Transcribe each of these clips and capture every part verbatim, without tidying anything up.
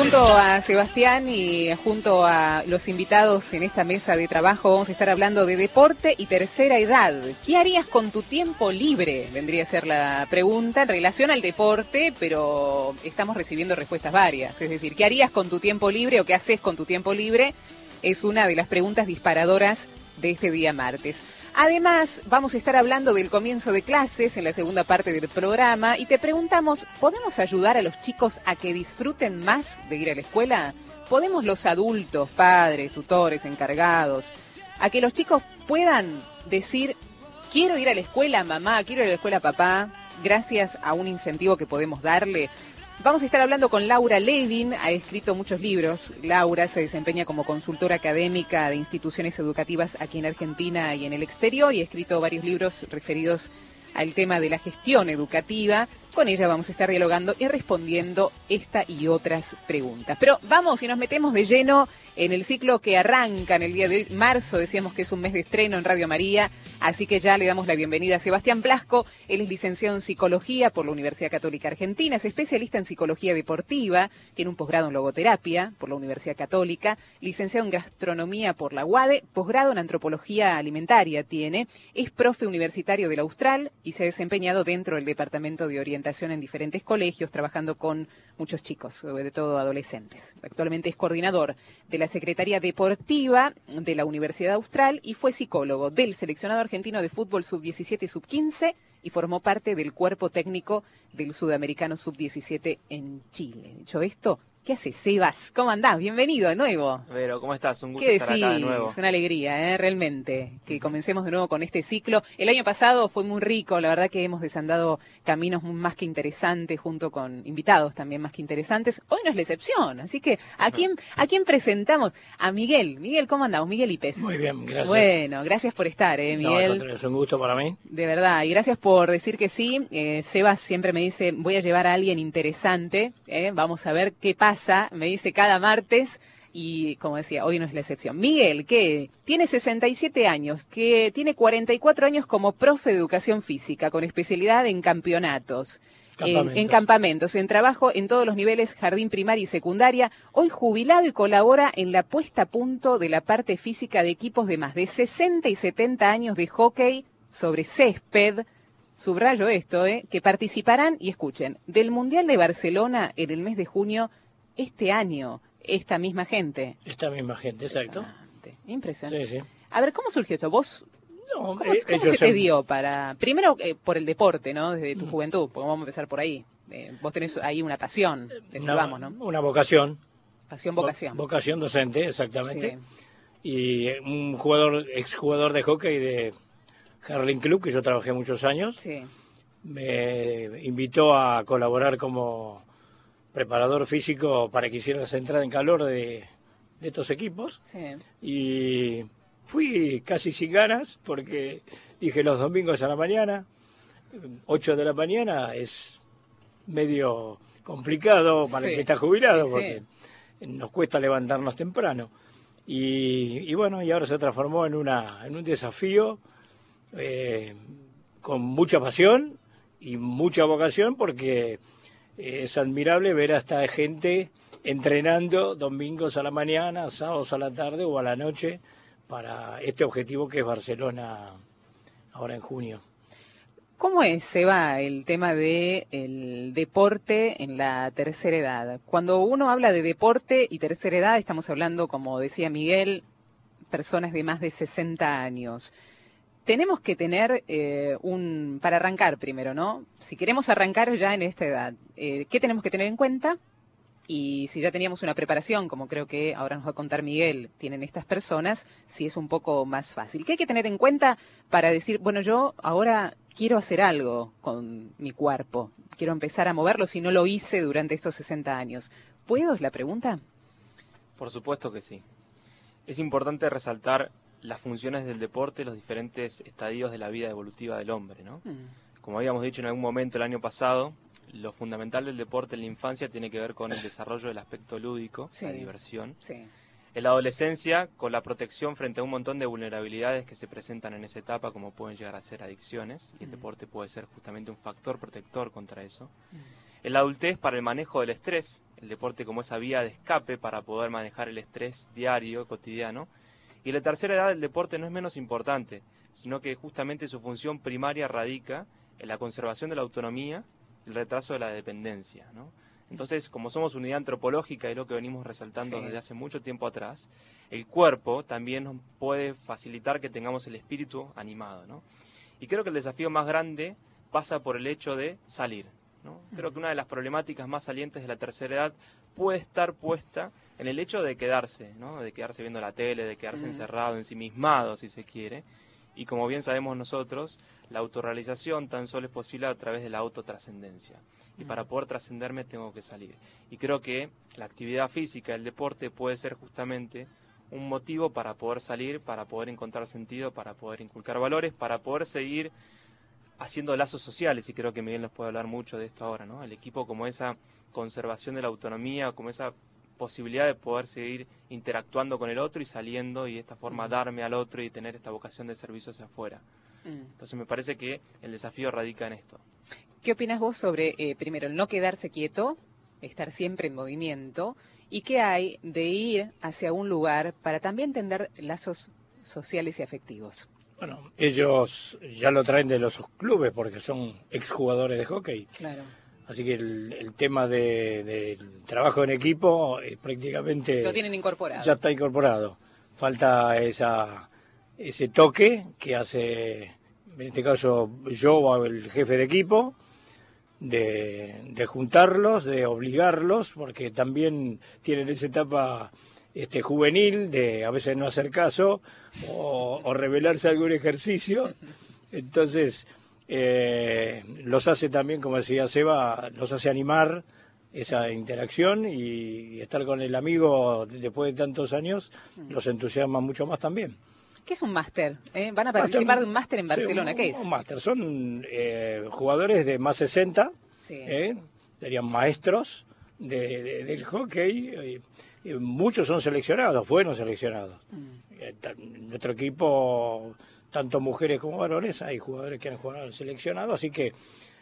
Junto a Sebastián y junto a los invitados en esta mesa de trabajo vamos a estar hablando de deporte y tercera edad. ¿Qué harías con tu tiempo libre? Vendría a ser la pregunta en relación al deporte, pero estamos recibiendo respuestas varias. Es decir, ¿qué harías con tu tiempo libre o qué haces con tu tiempo libre? Es una de las preguntas disparadoras de este día martes. Además, vamos a estar hablando del comienzo de clases en la segunda parte del programa y te preguntamos, ¿podemos ayudar a los chicos a que disfruten más de ir a la escuela? ¿Podemos los adultos, padres, tutores, encargados, a que los chicos puedan decir, quiero ir a la escuela mamá, quiero ir a la escuela papá, gracias a un incentivo que podemos darle? Vamos a estar hablando con Laura Levin, ha escrito muchos libros. Laura se desempeña como consultora académica de instituciones educativas aquí en Argentina y en el exterior y ha escrito varios libros referidos al tema de la gestión educativa. Con ella vamos a estar dialogando y respondiendo esta y otras preguntas. Pero vamos y nos metemos de lleno en el ciclo que arranca en el día de hoy. Marzo, decíamos que es un mes de estreno en Radio María, así que ya le damos la bienvenida a Sebastián Blasco. Él es licenciado en Psicología por la Universidad Católica Argentina, es especialista en Psicología Deportiva, tiene un posgrado en Logoterapia por la Universidad Católica, licenciado en Gastronomía por la U A D E, posgrado en Antropología Alimentaria tiene, es profe universitario de la Austral y se ha desempeñado dentro del Departamento de Orientación en diferentes colegios, trabajando con muchos chicos, sobre todo adolescentes. Actualmente es coordinador de la Secretaría Deportiva de la Universidad Austral y fue psicólogo del seleccionado argentino de fútbol sub diecisiete y sub quince y formó parte del cuerpo técnico del sudamericano sub diecisiete en Chile. Dicho esto, ¿qué haces, Sebas? ¿Cómo andás? Bienvenido de nuevo. Vero, ¿cómo estás? Un gusto ¿Qué estar decís? acá de nuevo. Es una alegría, ¿eh? Realmente, que comencemos de nuevo con este ciclo. El año pasado fue muy rico, la verdad que hemos desandado caminos más que interesantes, junto con invitados también más que interesantes. Hoy no es la excepción, así que ¿a quién, a quién presentamos? A Miguel. Miguel, ¿cómo andamos? Miguel Ipes. Muy bien, gracias. Bueno, gracias por estar, ¿eh, Miguel? No, es un gusto para mí. De verdad, y gracias por decir que sí. Eh, Sebas siempre me dice, voy a llevar a alguien interesante, ¿eh? Vamos a ver qué pasa, me dice cada martes, y como decía, hoy no es la excepción. Miguel, que tiene sesenta y siete años, que tiene cuarenta y cuatro años como profe de educación física, con especialidad en campeonatos. En, en campamentos, en trabajo en todos los niveles, jardín primaria y secundaria, hoy jubilado y colabora en la puesta a punto de la parte física de equipos de más de sesenta y setenta años de hockey sobre césped, subrayo esto, eh, que participarán, y escuchen, del Mundial de Barcelona en el mes de junio este año, esta misma gente. Esta misma gente, exacto. Impresionante. Impresionante. Sí, sí. A ver, ¿cómo surgió esto? ¿Vos No, ¿Cómo, eh, cómo se te dio para...? Primero, eh, por el deporte, ¿no? Desde tu juventud, porque vamos a empezar por ahí. Eh, vos tenés ahí una pasión, una, vamos, ¿no? Una vocación. Pasión, vocación. Vo vocación docente, exactamente. Sí. Y un jugador, exjugador de hockey de Harling Club, que yo trabajé muchos años, Sí. me invitó a colaborar como preparador físico para que hiciera la entrada en calor de, de estos equipos. Sí. Y fui casi sin ganas, porque dije los domingos a la mañana, ocho de la mañana es medio complicado para Sí. el que está jubilado, Sí. porque nos cuesta levantarnos temprano. Y, y bueno, y ahora se transformó en, una, en un desafío eh, con mucha pasión y mucha vocación, porque es admirable ver a esta gente entrenando domingos a la mañana, sábados a la tarde o a la noche para este objetivo que es Barcelona ahora en junio. ¿Cómo es, Seba, el tema de el deporte en la tercera edad? Cuando uno habla de deporte y tercera edad, estamos hablando, como decía Miguel, personas de más de sesenta años. Tenemos que tener eh, un... Para arrancar primero, ¿no? Si queremos arrancar ya en esta edad, eh, ¿qué tenemos que tener en cuenta? Y si ya teníamos una preparación, como creo que ahora nos va a contar Miguel, tienen estas personas, si es un poco más fácil. ¿Qué hay que tener en cuenta para decir, bueno, yo ahora quiero hacer algo con mi cuerpo, quiero empezar a moverlo si no lo hice durante estos sesenta años? ¿Puedo, es la pregunta? Por supuesto que sí. Es importante resaltar las funciones del deporte, los diferentes estadios de la vida evolutiva del hombre, ¿no? Mm. Como habíamos dicho en algún momento el año pasado, lo fundamental del deporte en la infancia tiene que ver con el desarrollo del aspecto lúdico, sí, la diversión. Sí. En la adolescencia, con la protección frente a un montón de vulnerabilidades que se presentan en esa etapa, como pueden llegar a ser adicciones, y el deporte puede ser justamente un factor protector contra eso. En la adultez, para el manejo del estrés, el deporte como esa vía de escape para poder manejar el estrés diario, cotidiano. Y la tercera edad del deporte no es menos importante, sino que justamente su función primaria radica en la conservación de la autonomía y el retraso de la dependencia, ¿no? Entonces, como somos unidad antropológica y lo que venimos resaltando sí. desde hace mucho tiempo atrás, el cuerpo también nos puede facilitar que tengamos el espíritu animado, ¿no? Y creo que el desafío más grande pasa por el hecho de salir, ¿no? Creo que una de las problemáticas más salientes de la tercera edad puede estar puesta en el hecho de quedarse, ¿no? De quedarse viendo la tele, de quedarse uh-huh. encerrado, ensimismado, si se quiere. Y como bien sabemos nosotros, la autorrealización tan solo es posible a través de la autotrascendencia. Y para poder trascenderme tengo que salir. Y creo que la actividad física, el deporte, puede ser justamente un motivo para poder salir, para poder encontrar sentido, para poder inculcar valores, para poder seguir haciendo lazos sociales. Y creo que Miguel nos puede hablar mucho de esto ahora, ¿no? El equipo como esa conservación de la autonomía, como esa posibilidad de poder seguir interactuando con el otro y saliendo y de esta forma darme al otro y tener esta vocación de servicio hacia afuera. Entonces me parece que el desafío radica en esto. ¿Qué opinas vos sobre, eh, primero, el no quedarse quieto, estar siempre en movimiento, y qué hay de ir hacia un lugar para también tender lazos sociales y afectivos? Bueno, ellos ya lo traen de los clubes porque son exjugadores de hockey. Claro. Así que el, el tema de, de trabajo en equipo es prácticamente... Lo tienen incorporado. Ya está incorporado. Falta esa ese toque que hace, en este caso yo o el jefe de equipo, de, de juntarlos, de obligarlos, porque también tienen esa etapa este juvenil de a veces no hacer caso o, o revelarse a algún ejercicio. Entonces... Eh, los hace también, como decía Seba, los hace animar esa interacción y, y estar con el amigo después de tantos años los entusiasma mucho más también. ¿Qué es un máster? ¿Eh? ¿Van a participar máster, de un máster en Barcelona? Sí, un, ¿Qué es? Un máster. Son eh, jugadores de más sesenta, sí. eh, serían maestros de, de, del hockey. Y, y muchos son seleccionados, fueron seleccionados. Mm. Eh, nuestro equipo... tanto mujeres como varones, hay jugadores que han jugado seleccionado, así que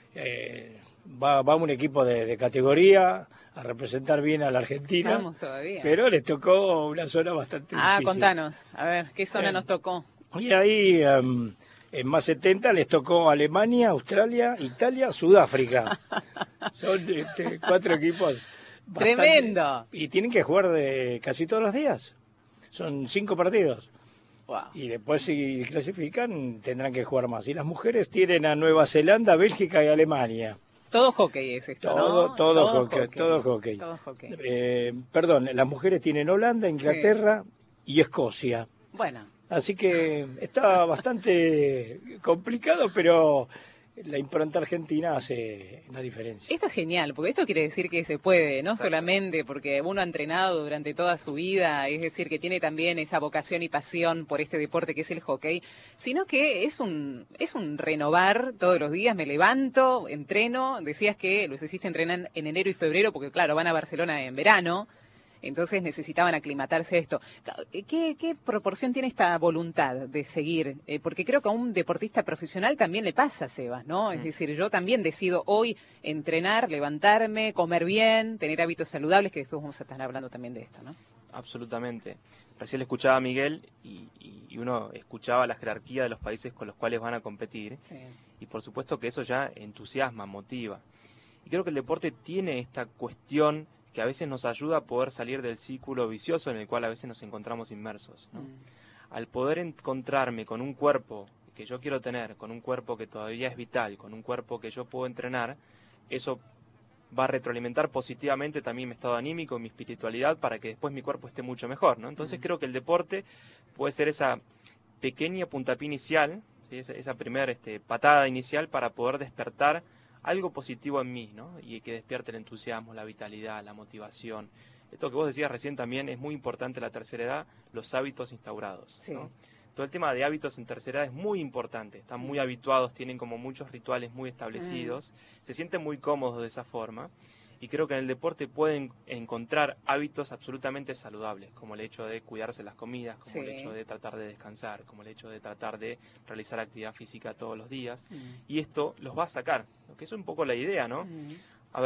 eh, va, va un equipo de, de categoría a representar bien a la Argentina. Vamos todavía. Pero les tocó una zona bastante ah, difícil. Ah, contanos, a ver, ¿qué zona eh, nos tocó? Y ahí, um, en más setenta, les tocó Alemania, Australia, Italia, Sudáfrica. Son este, cuatro equipos. Bastante, ¡tremendo! Y tienen que jugar de casi todos los días. Son cinco partidos. Wow. Y después si clasifican tendrán que jugar más. Y las mujeres tienen a Nueva Zelanda, Bélgica y Alemania. Todo hockey es esto, todo, ¿no? Todo, todo hockey, hockey. Todo hockey. Todo hockey. Eh, perdón, las mujeres tienen Holanda, Inglaterra sí. y Escocia. Bueno. Así que está bastante complicado, pero la impronta argentina hace la diferencia. Esto es genial, porque esto quiere decir que se puede, no Exacto. solamente porque uno ha entrenado durante toda su vida, es decir, que tiene también esa vocación y pasión por este deporte que es el hockey, sino que es un es un renovar todos los días, me levanto, entreno, decías que los hiciste entrenar en enero y febrero, porque claro, van a Barcelona en verano, entonces necesitaban aclimatarse a esto. ¿Qué, qué proporción tiene esta voluntad de seguir? Eh, porque creo que a un deportista profesional también le pasa, Sebas, ¿no? Es decir, yo también decido hoy entrenar, levantarme, comer bien, tener hábitos saludables, que después vamos a estar hablando también de esto, ¿no? Absolutamente. Recién le escuchaba a Miguel y, y uno escuchaba la jerarquía de los países con los cuales van a competir. Sí. Y por supuesto que eso ya entusiasma, motiva. Y creo que el deporte tiene esta cuestión que a veces nos ayuda a poder salir del círculo vicioso en el cual a veces nos encontramos inmersos, ¿no? Mm. Al poder encontrarme con un cuerpo que yo quiero tener, con un cuerpo que todavía es vital, con un cuerpo que yo puedo entrenar, eso va a retroalimentar positivamente también mi estado anímico, mi espiritualidad, para que después mi cuerpo esté mucho mejor, ¿no? Entonces mm. creo que el deporte puede ser esa pequeña puntapié inicial, ¿sí? esa, esa primera este, patada inicial para poder despertar algo positivo en mí, ¿no? Y que despierte el entusiasmo, la vitalidad, la motivación. Esto que vos decías recién también es muy importante en la tercera edad, los hábitos instaurados, sí. ¿no? Todo el tema de hábitos en tercera edad es muy importante, están muy habituados, tienen como muchos rituales muy establecidos, mm. se sienten muy cómodos de esa forma, y creo que en el deporte pueden encontrar hábitos absolutamente saludables, como el hecho de cuidarse las comidas, como sí. el hecho de tratar de descansar, como el hecho de tratar de realizar actividad física todos los días, mm. y esto los va a sacar, que es un poco la idea, ¿no? Mm. A ver,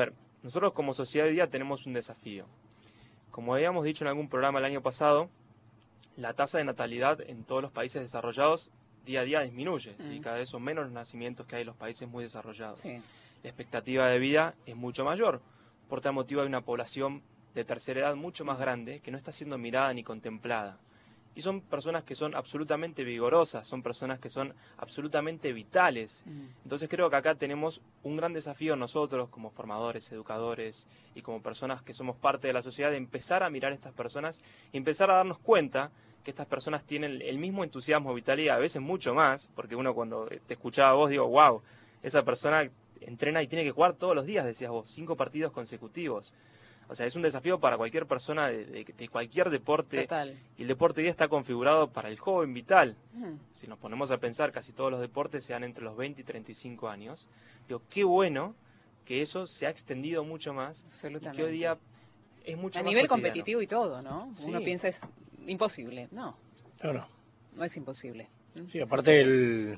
nosotros como sociedad hoy día tenemos un desafío. Como habíamos dicho en algún programa el año pasado, la tasa de natalidad en todos los países desarrollados día a día disminuye, ¿sí? Cada vez son menos los nacimientos que hay en los países muy desarrollados. Sí. La expectativa de vida es mucho mayor, por tal motivo hay una población de tercera edad mucho más grande que no está siendo mirada ni contemplada. Y son personas que son absolutamente vigorosas, son personas que son absolutamente vitales. Mm. Entonces creo que acá tenemos un gran desafío nosotros como formadores, educadores y como personas que somos parte de la sociedad de empezar a mirar a estas personas y empezar a darnos cuenta que estas personas tienen el mismo entusiasmo, vitalidad, a veces mucho más, porque uno cuando te escuchaba a vos digo, wow, esa persona entrena y tiene que jugar todos los días, decías vos, cinco partidos consecutivos. O sea, es un desafío para cualquier persona de, de, de cualquier deporte. Total. Y el deporte hoy día está configurado para el joven vital. Mm. Si nos ponemos a pensar, casi todos los deportes se dan entre los veinte y treinta y cinco años. Digo, qué bueno que eso se ha extendido mucho más. Absolutamente. Y que hoy día es mucho a más nivel cotidiano. Competitivo y todo, ¿no? Sí. Uno piensa es imposible. No. No, no. No es imposible. Sí, aparte el...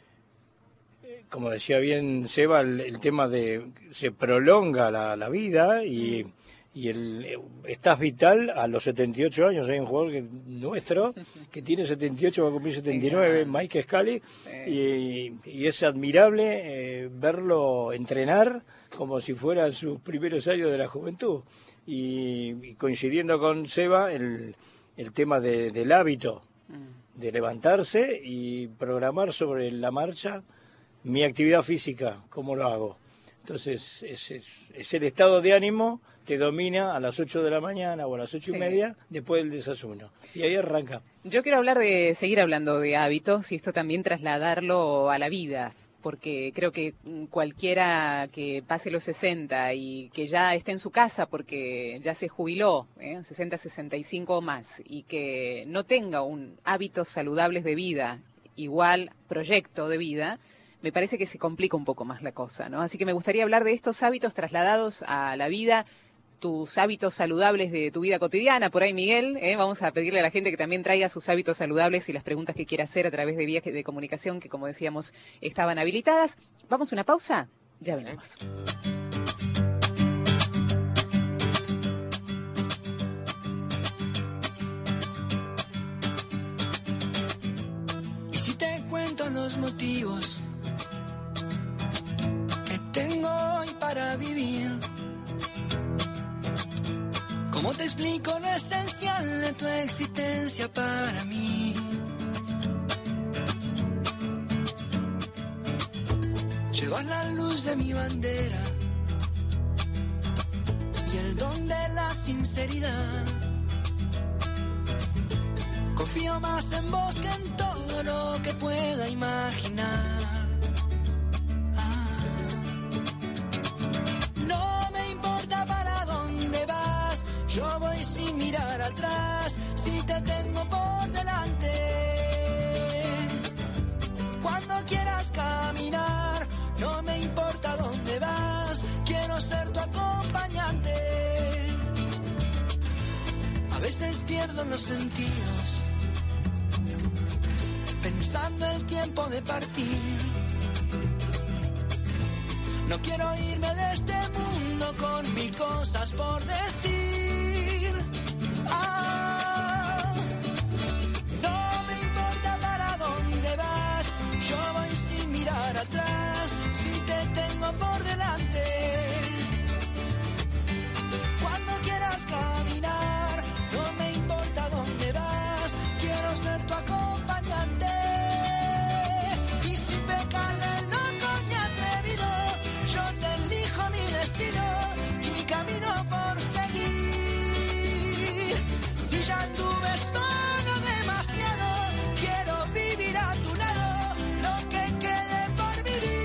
Como decía bien Seba, el, el tema de se prolonga la, la vida y, mm. y el estás vital a los setenta y ocho años. Hay un jugador que, nuestro que tiene setenta y ocho, va a cumplir setenta y nueve, sí. Mike Scully, sí. y, y es admirable eh, verlo entrenar como si fueran sus primeros años de la juventud. Y, y coincidiendo con Seba, el, el tema de, del hábito, mm. de levantarse y programar sobre la marcha mi actividad física, ¿cómo lo hago? Entonces, es, es, es el estado de ánimo que domina a las ocho de la mañana o a las ocho sí. y media después del desayuno. Y ahí arranca. Yo quiero hablar de seguir hablando de hábitos y esto también trasladarlo a la vida, porque creo que cualquiera que pase los sesenta y que ya esté en su casa porque ya se jubiló, ¿eh? sesenta, sesenta y cinco o más, y que no tenga un hábitos saludables de vida, igual proyecto de vida, me parece que se complica un poco más la cosa, ¿no? Así que me gustaría hablar de estos hábitos trasladados a la vida, tus hábitos saludables de tu vida cotidiana. Por ahí, Miguel, ¿eh? vamos a pedirle a la gente que también traiga sus hábitos saludables y las preguntas que quiera hacer a través de vías de comunicación que, como decíamos, estaban habilitadas. Vamos a una pausa, ya venimos. Y si te cuento los motivos tengo hoy para vivir, ¿cómo te explico lo esencial de tu existencia para mí? Llevas la luz de mi bandera y el don de la sinceridad. Confío más en vos que en todo lo que pueda imaginar. Yo voy sin mirar atrás, si te tengo por delante. Cuando quieras caminar, no me importa dónde vas, quiero ser tu acompañante. A veces pierdo los sentidos, pensando el tiempo de partir. No quiero irme de este mundo con mil cosas por decir. Ah, no me importa para dónde vas, yo voy sin mirar atrás, si te tengo por delante. Cuando quieras caminar, no me importa dónde vas, quiero ser tu acompañante. Y sin pecar de loco ni atrevido, yo te elijo mi destino y mi camino por seguir. Si ya anduve solo demasiado, quiero vivir a tu lado lo que quede por vivir.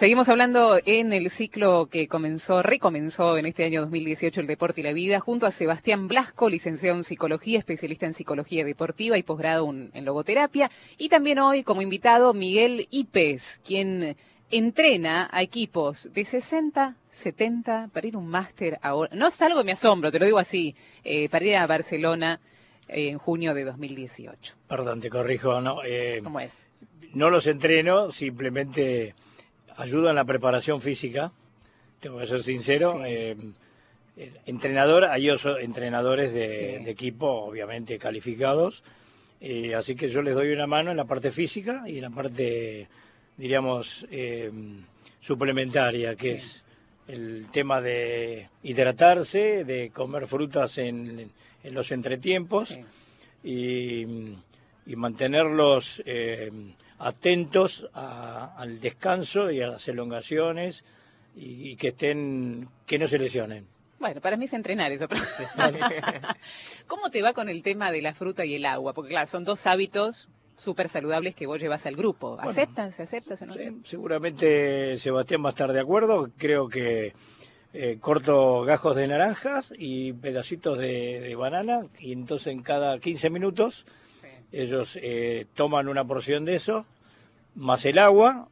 Seguimos hablando en el ciclo que comenzó, recomenzó en este año dos mil dieciocho, el deporte y la vida, junto a Sebastián Blasco, licenciado en psicología, especialista en psicología deportiva y posgrado en logoterapia. Y también hoy como invitado Miguel Ypes, quien entrena a equipos de sesenta, setenta para ir a un máster ahora. No es algo que me asombro, te lo digo así, eh, para ir a Barcelona eh, en junio de dos mil dieciocho. Perdón, te corrijo, no. Eh, ¿Cómo es? No los entreno, simplemente ayudan en la preparación física, tengo que ser sincero. Sí. Eh, entrenador, hay otros entrenadores de, Sí. de equipo, obviamente calificados, eh, así que yo les doy una mano en la parte física y en la parte, diríamos, eh, suplementaria, que Sí. es el tema de hidratarse, de comer frutas en, en los entretiempos. Sí. y, y mantenerlos eh, atentos a- al descanso y a las elongaciones y, y que estén, que no se lesionen. Bueno, para mí es entrenar eso. Pero... ¿Cómo te va con el tema de la fruta y el agua? Porque claro, son dos hábitos súper saludables que vos llevas al grupo. Bueno, ¿Aceptan? ¿Se acepta? ¿Se no Sí, acepta? seguramente Sebastián va a estar de acuerdo. Creo que eh, corto gajos de naranjas y pedacitos de, de banana, y entonces en cada quince minutos Sí. ellos eh, toman una porción de eso, más el agua,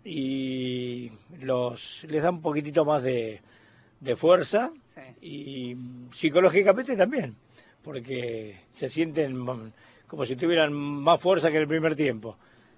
y los les da un poquitito más de, de fuerza, Sí. y psicológicamente también, porque se sienten mm, como si tuvieran más fuerza que en el primer tiempo,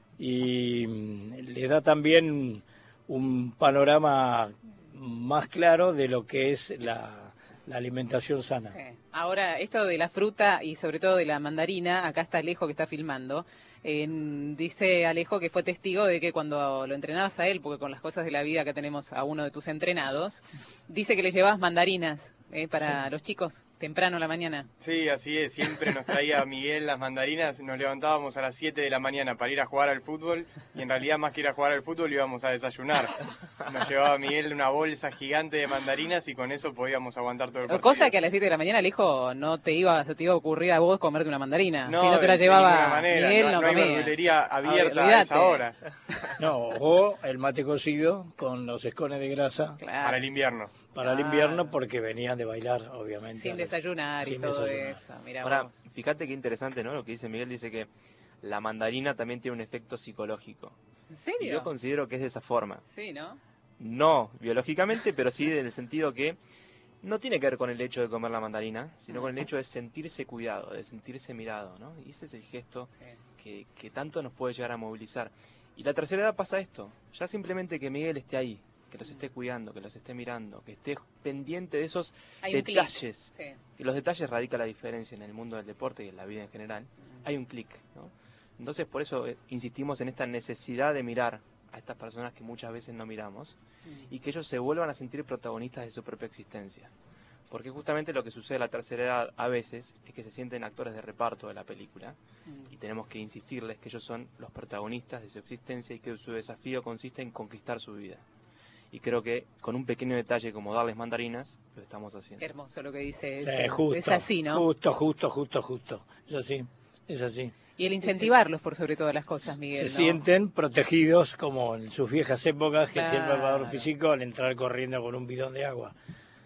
y mm, les da también un panorama más claro de lo que es la, la alimentación sana. Sí. Ahora, esto de la fruta y sobre todo de la mandarina, acá está Alejo que está filmando. Eh, dice Alejo que fue testigo de que cuando lo entrenabas a él, porque con las cosas de la vida que tenemos a uno de tus entrenados, dice que le llevabas mandarinas eh, para Sí. los chicos temprano a la mañana. Sí, así es, siempre nos traía Miguel las mandarinas, nos levantábamos a las siete de la mañana para ir a jugar al fútbol y en realidad más que ir a jugar al fútbol íbamos a desayunar. Nos llevaba Miguel una bolsa gigante de mandarinas y con eso podíamos aguantar todo el partido. Cosa que a las siete de la mañana, Alejo, no te iba, te iba a ocurrir a vos comerte una mandarina. No, si no te la de- de llevaba ninguna manera, Miguel, no, no, no hay comía. verdulería abierta a Olvídate. esa hora No, o el mate cocido con los escones de grasa Claro. para el invierno. para el Claro. invierno, porque venían de bailar, obviamente. Sin desayunar y Sin todo desayunar. eso. Mirá Ahora, vos. fíjate qué interesante, ¿no? Lo que dice Miguel, dice que la mandarina también tiene un efecto psicológico. ¿En Y serio? yo considero que es de esa forma. Sí, ¿no? No biológicamente, pero sí en el sentido que no tiene que ver con el hecho de comer la mandarina, sino con el hecho de sentirse cuidado, de sentirse mirado, ¿no? Y ese es el gesto Sí. que, que tanto nos puede llegar a movilizar. Y la tercera edad pasa esto, ya simplemente que Miguel esté ahí, que los esté cuidando, que los esté mirando, que esté pendiente de esos Hay un clic. detalles. Sí. Que los detalles radica la diferencia en el mundo del deporte y en la vida en general. Hay un clic, ¿no? Entonces por eso eh, insistimos en esta necesidad de mirar a estas personas que muchas veces no miramos y que ellos se vuelvan a sentir protagonistas de su propia existencia. Porque justamente lo que sucede a la tercera edad a veces es que se sienten actores de reparto de la película y tenemos que insistirles que ellos son los protagonistas de su existencia y que su desafío consiste en conquistar su vida. Y creo que con un pequeño detalle como darles mandarinas, lo estamos haciendo. Qué hermoso lo que dice. Sí, Es, justo, es así, ¿no? Justo, justo, justo, justo. Es así, es así. Y el incentivarlos por sobre todas las cosas, Miguel. Se ¿no? sienten protegidos como en sus viejas épocas, que decía el Claro. preparador físico, al entrar corriendo con un bidón de agua.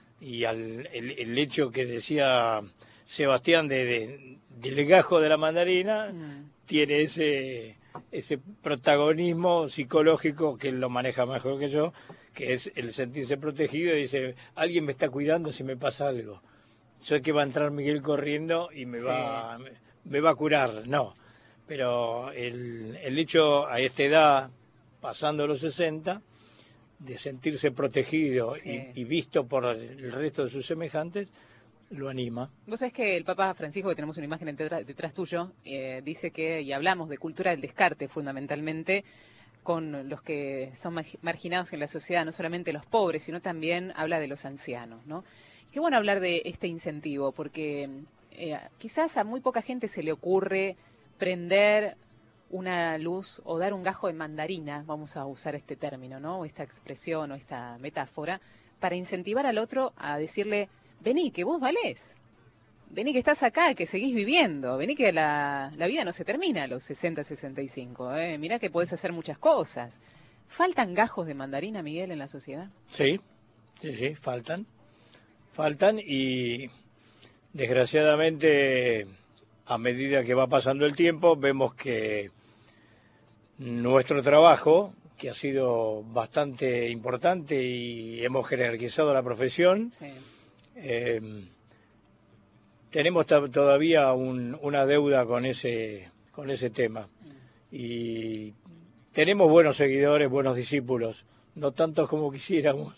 Y al, el, el hecho que decía Sebastián de, de- del gajo de la mandarina, Mm. tiene ese, ese protagonismo psicológico que él lo maneja mejor que yo, que es el sentirse protegido y dice, alguien me está cuidando si me pasa algo. Sé que va a entrar Miguel corriendo y me, Sí. va, me, me va a curar, no. Pero el, el hecho a esta edad, pasando los sesenta, de sentirse protegido Sí. y, y visto por el resto de sus semejantes, lo anima. Vos sabés que el Papa Francisco, que tenemos una imagen detrás, detrás tuyo, eh, dice que, y hablamos de cultura del descarte fundamentalmente, con los que son margi- marginados en la sociedad, no solamente los pobres, sino también habla de los ancianos, ¿no? Qué bueno hablar de este incentivo, porque eh, quizás a muy poca gente se le ocurre prender una luz o dar un gajo de mandarina, vamos a usar este término, ¿no? O esta expresión o esta metáfora, para incentivar al otro a decirle, vení, que vos valés, vení que estás acá, que seguís viviendo, vení que la, la vida no se termina a los sesenta, sesenta y cinco, ¿eh? Mirá que podés hacer muchas cosas. ¿Faltan gajos de mandarina, Miguel, en la sociedad? Sí, sí, sí, faltan. Faltan y desgraciadamente a medida que va pasando el tiempo vemos que nuestro trabajo, que ha sido bastante importante y hemos jerarquizado la profesión, Sí. eh, tenemos ta- todavía un- una deuda con ese, con ese tema. Y tenemos buenos seguidores, buenos discípulos, no tantos como quisiéramos,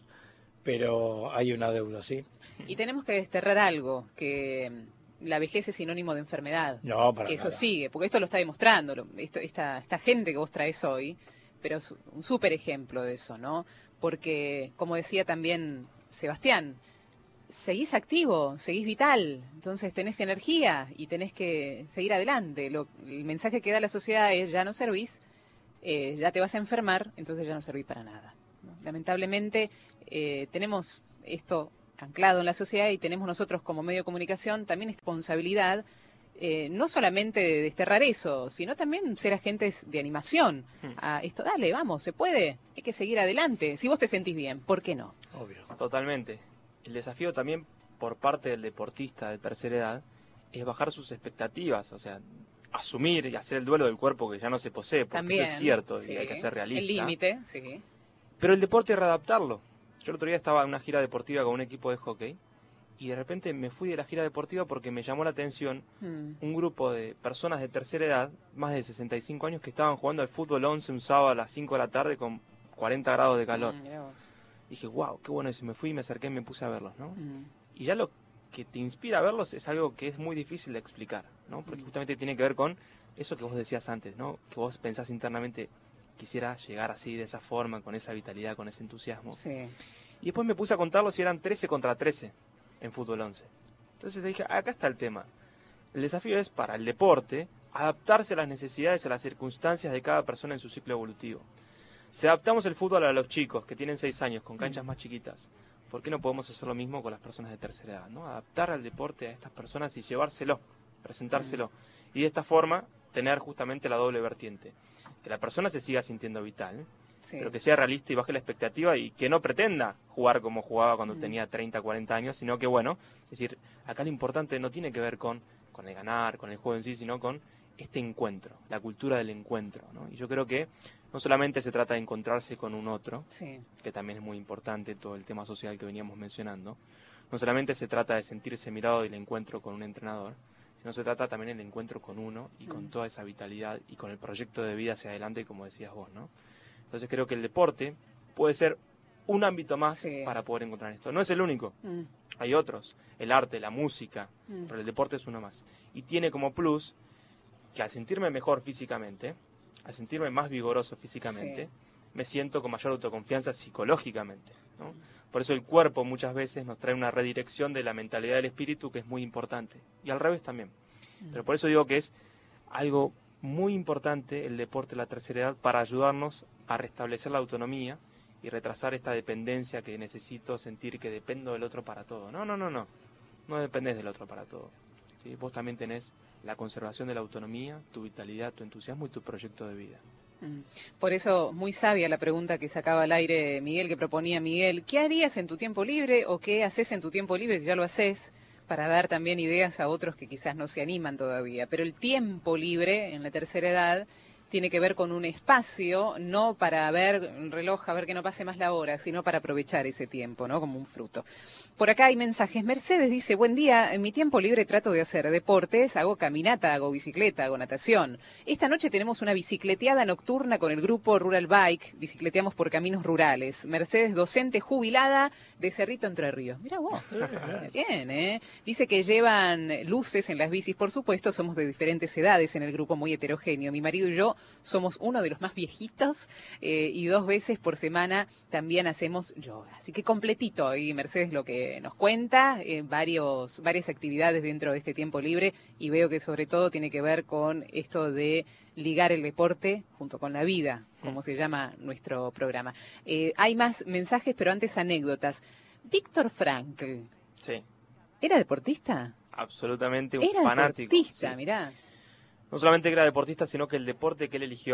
pero hay una deuda, ¿sí? Y tenemos que desterrar algo, que mm, la vejez es sinónimo de enfermedad. No, para que eso nada. sigue, porque esto lo está demostrando, lo- esto, esta, esta gente que vos traes hoy, pero es un súper ejemplo de eso, ¿no? Porque, como decía también Sebastián, seguís activo, seguís vital, entonces tenés energía y tenés que seguir adelante. Lo, el mensaje que da la sociedad es ya no servís, eh, ya te vas a enfermar, entonces ya no servís para nada, ¿no? Lamentablemente eh, tenemos esto anclado en la sociedad y tenemos nosotros como medio de comunicación también responsabilidad, eh, no solamente de desterrar eso, sino también ser agentes de animación a esto. Dale, vamos, se puede, hay que seguir adelante. Si vos te sentís bien, ¿por qué no? Obvio. Totalmente. El desafío también por parte del deportista de tercera edad es bajar sus expectativas, o sea, asumir y hacer el duelo del cuerpo que ya no se posee, porque También, eso es cierto sí. y hay que ser realista. El límite, sí. Pero el deporte es readaptarlo. Yo el otro día estaba en una gira deportiva con un equipo de hockey y de repente me fui de la gira deportiva porque me llamó la atención Mm. un grupo de personas de tercera edad, más de sesenta y cinco años, que estaban jugando al fútbol once un sábado a las cinco de la tarde con cuarenta grados de calor. Mm, mirá vos. Dije, wow, qué bueno eso. Y me fui, me acerqué y me puse a verlos, ¿no? Mm. Y ya lo que te inspira a verlos es algo que es muy difícil de explicar, ¿no? Porque justamente tiene que ver con eso que vos decías antes, ¿no? Que vos pensás internamente, quisiera llegar así, de esa forma, con esa vitalidad, con ese entusiasmo. Sí. Y después me puse a contarlos y eran trece contra trece en fútbol once. Entonces dije, acá está el tema. El desafío es para el deporte adaptarse a las necesidades, a las circunstancias de cada persona en su ciclo evolutivo. Si adaptamos el fútbol a los chicos que tienen seis años con canchas más chiquitas, ¿por qué no podemos hacer lo mismo con las personas de tercera edad, ¿no? Adaptar al deporte a estas personas y llevárselo, presentárselo. Y de esta forma tener justamente la doble vertiente. Que la persona se siga sintiendo vital, Sí. pero que sea realista y baje la expectativa y que no pretenda jugar como jugaba cuando Mm. tenía treinta, cuarenta años, sino que, bueno, es decir, acá lo importante no tiene que ver con, con el ganar, con el juego en sí, sino con este encuentro, la cultura del encuentro, ¿no? Y yo creo que no solamente se trata de encontrarse con un otro, Sí. que también es muy importante todo el tema social que veníamos mencionando, no solamente se trata de sentirse mirado del encuentro con un entrenador, sino se trata también del encuentro con uno y con Mm. toda esa vitalidad y con el proyecto de vida hacia adelante, como decías vos, ¿no? Entonces creo que el deporte puede ser un ámbito más Sí. para poder encontrar esto. No es el único, Mm. hay otros, el arte, la música, Mm. pero el deporte es uno más. Y tiene como plus que al sentirme mejor físicamente, al sentirme más vigoroso físicamente, Sí. me siento con mayor autoconfianza psicológicamente, ¿no? Por eso el cuerpo muchas veces nos trae una redirección de la mentalidad del espíritu que es muy importante. Y al revés también. Pero por eso digo que es algo muy importante el deporte de la tercera edad para ayudarnos a restablecer la autonomía y retrasar esta dependencia que necesito sentir que dependo del otro para todo. No, no, no, no. No dependés del otro para todo. ¿Sí? Vos también tenés la conservación de la autonomía, tu vitalidad, tu entusiasmo y tu proyecto de vida. Mm. Por eso, muy sabia la pregunta que sacaba al aire Miguel, que proponía Miguel. ¿Qué harías en tu tiempo libre o qué haces en tu tiempo libre si ya lo haces? Para dar también ideas a otros que quizás no se animan todavía. Pero el tiempo libre en la tercera edad tiene que ver con un espacio, no para ver el reloj, a ver que no pase más la hora, sino para aprovechar ese tiempo, ¿no? Como un fruto. Por acá hay mensajes. Mercedes dice, buen día, en mi tiempo libre trato de hacer deportes, hago caminata, hago bicicleta, hago natación. Esta noche tenemos una bicicleteada nocturna con el grupo Rural Bike, bicicleteamos por caminos rurales. Mercedes, docente jubilada de Cerrito, Entre Ríos. Mira vos, bien, ¿eh? Dice que llevan luces en las bicis, por supuesto, somos de diferentes edades en el grupo, muy heterogéneo. Mi marido y yo somos uno de los más viejitos eh, y dos veces por semana también hacemos yoga. Así que completito, y Mercedes lo que nos cuenta, eh, varios, varias actividades dentro de este tiempo libre, y veo que sobre todo tiene que ver con esto de ligar el deporte junto con la vida, como se llama nuestro programa. Eh, hay más mensajes, pero antes anécdotas. Víctor Frankl, Sí, ¿era deportista? absolutamente un Era fanático. deportista, sí. mirá. No solamente que era deportista, sino que el deporte que él eligió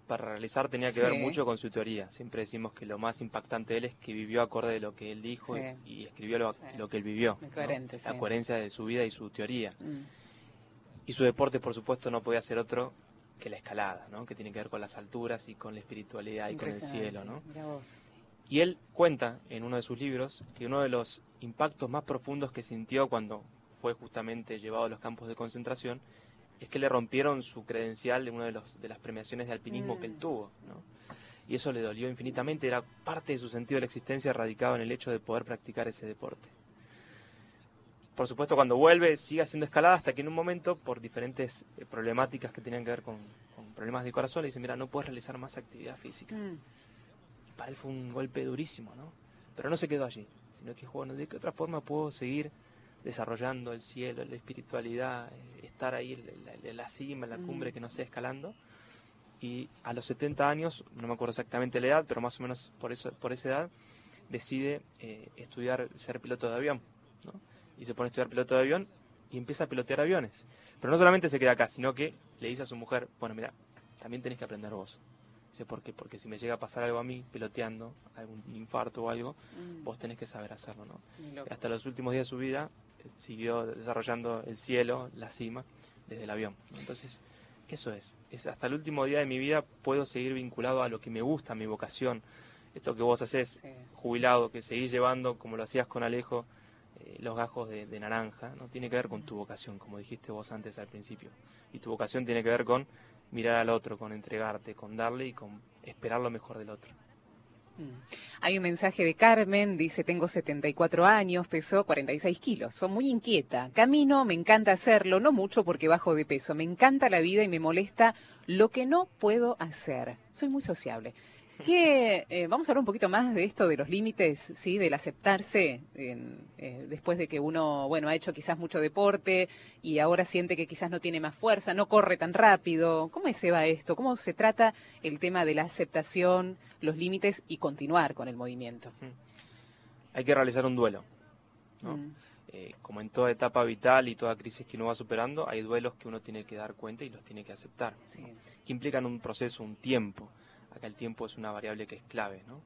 para realizar tenía que Sí. ver mucho con su teoría. Siempre decimos que lo más impactante de él es que vivió acorde de lo que él dijo Sí. y, y escribió lo, Sí. lo que él vivió. Muy ¿no? coherente, La sí. coherencia de su vida y su teoría. Mm. Y su deporte, por supuesto, no podía ser otro que la escalada, ¿no? Que tiene que ver con las alturas y con la espiritualidad y con el cielo, ¿no? Mirá vos. Y él cuenta en uno de sus libros que uno de los impactos más profundos que sintió cuando fue justamente llevado a los campos de concentración es que le rompieron su credencial de una de, los, de las premiaciones de alpinismo Mm. que él tuvo, ¿no? Y eso le dolió infinitamente, era parte de su sentido de la existencia radicado en el hecho de poder practicar ese deporte. Por supuesto, cuando vuelve, sigue haciendo escalada hasta que en un momento, por diferentes eh, problemáticas que tenían que ver con, con problemas de corazón, le dice, mira, no puedes realizar más actividad física. Mm. Para él fue un golpe durísimo, ¿no? Pero no se quedó allí, sino que, bueno, ¿de qué otra forma puedo seguir desarrollando el cielo, la espiritualidad, eh, estar ahí en la, en la cima, en la cumbre, que no sé, escalando? Y a los setenta años, no me acuerdo exactamente la edad, pero más o menos por eso, por esa edad, decide eh, estudiar, ser piloto de avión, ¿no? Y se pone a estudiar piloto de avión y empieza a pilotear aviones. Pero no solamente se queda acá, sino que le dice a su mujer, bueno, mira, también tenés que aprender vos. Dice, ¿por qué? Porque si me llega a pasar algo a mí piloteando, algún infarto o algo, Mm. vos tenés que saber hacerlo, ¿no? Muy loco. Hasta los últimos días de su vida eh, siguió desarrollando el cielo, la cima, desde el avión. Entonces, eso es. es. Hasta el último día de mi vida puedo seguir vinculado a lo que me gusta, a mi vocación. Esto que vos hacés, Sí. jubilado, que seguís llevando, como lo hacías con Alejo, eh, los gajos de, de naranja, no tiene que ver con tu vocación, como dijiste vos antes al principio. Y tu vocación tiene que ver con mirar al otro, con entregarte, con darle y con esperar lo mejor del otro. Mm. Hay un mensaje de Carmen, dice, tengo setenta y cuatro años, peso cuarenta y seis kilos, soy muy inquieta, camino, me encanta hacerlo, no mucho porque bajo de peso, me encanta la vida y me molesta lo que no puedo hacer, soy muy sociable. Que eh, vamos a hablar un poquito más de esto de los límites, sí, del aceptarse en, eh, después de que uno, bueno, ha hecho quizás mucho deporte y ahora siente que quizás no tiene más fuerza, no corre tan rápido. ¿Cómo se va esto? ¿Cómo se trata el tema de la aceptación, los límites y continuar con el movimiento? Hay que realizar un duelo, ¿no? Mm. Eh, como en toda etapa vital y toda crisis que uno va superando, hay duelos que uno tiene que dar cuenta y los tiene que aceptar, ¿no? Sí. Que implican un proceso, un tiempo. Acá el tiempo es una variable que es clave, ¿no?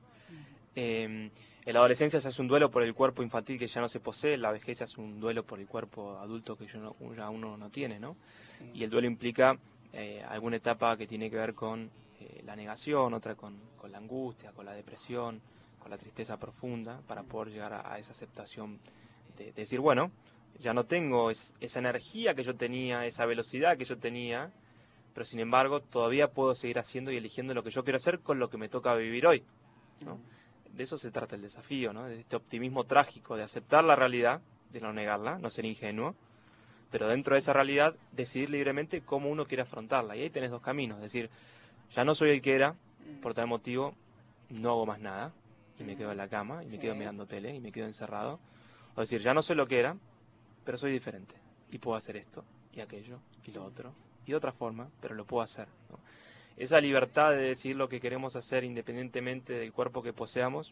Eh, en la adolescencia se hace un duelo por el cuerpo infantil que ya no se posee, en la vejez se hace un duelo por el cuerpo adulto que ya, no, ya uno no tiene, ¿no? Sí. Y el duelo implica eh, alguna etapa que tiene que ver con eh, la negación, otra con, con la angustia, con la depresión, con la tristeza profunda, para poder llegar a, a esa aceptación de, de decir, bueno, ya no tengo es, esa energía que yo tenía, esa velocidad que yo tenía, pero sin embargo todavía puedo seguir haciendo y eligiendo lo que yo quiero hacer con lo que me toca vivir hoy, ¿no? De eso se trata el desafío, ¿no? De este optimismo trágico, de aceptar la realidad, de no negarla, no ser ingenuo, pero dentro de esa realidad decidir libremente cómo uno quiere afrontarla. Y ahí tenés dos caminos, es decir, ya no soy el que era, por tal motivo no hago más nada, y me quedo en la cama, y me Sí. quedo mirando tele, y me quedo encerrado. O decir, ya no soy lo que era, pero soy diferente, y puedo hacer esto, y aquello, y lo otro, y de otra forma, pero lo puedo hacer, ¿no? Esa libertad de decidir lo que queremos hacer independientemente del cuerpo que poseamos,